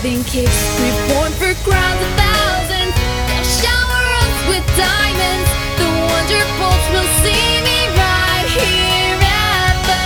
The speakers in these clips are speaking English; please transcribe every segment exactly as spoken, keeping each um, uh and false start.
having kicks. Reborn for crowds of thousands. They'll shower us with diamonds. The Wonderbolts will see me right here at the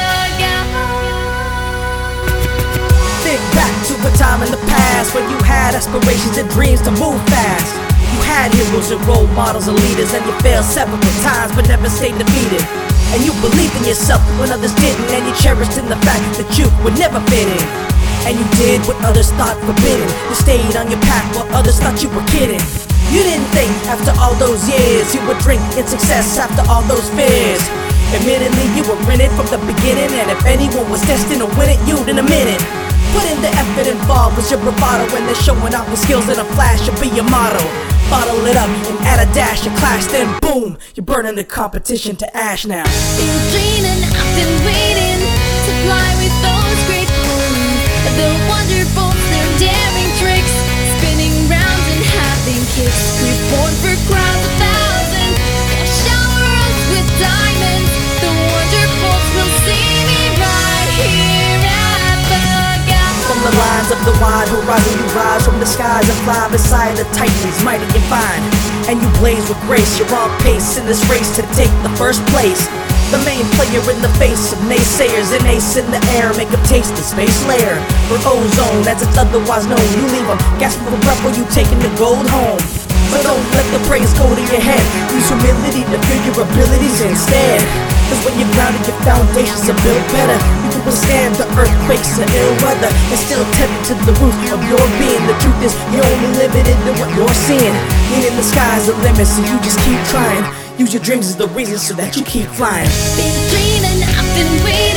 gap. Think back to a time in the past when you had aspirations and dreams to move fast. You had heroes and role models and leaders, and you failed several times but never stayed defeated. And you believed in yourself when others didn't, and you cherished in the fact that you would never fit in. And you did what others thought forbidden. You stayed on your path while others thought you were kidding. You didn't think after all those years you would drink in success after all those fears. Admittedly, you were in it from the beginning, and if anyone was destined to win it, you'd in a minute. Put in the effort involved was your bravado, and then showing off your skills in a flash should be your motto. Bottle it up and add a dash of clash, then boom, you're burning the competition to ash now. Been dreaming, I've been waiting to fly with those great balloons. The Wonderbolts, their daring tricks, spinning round and having kicks. Reborn for crowds of thousands. They'll shower us with diamonds. The Wonderbolts will see me right here at the gap. From the lines of the wide horizon, you rise from the skies and fly beside the titans, mighty and fine. And you blaze with grace, you're on pace in this race to take the first place. The main player in the face of naysayers, an ace in the air, make them taste the space layer. For ozone, as it's otherwise known, you leave them gasping for breath while you taking the gold home. But don't let the praise go to your head, use humility to feel your abilities instead. Cause when you're grounded, your foundations are built better. You can withstand the earthquakes and ill weather, and still tap into the roots of your being. The truth is, you're only limited to what you're seeing. Meaning the sky's the limit, so you just keep trying. Use your dreams as the reason so that you keep flying. Been dreaming, I've been waiting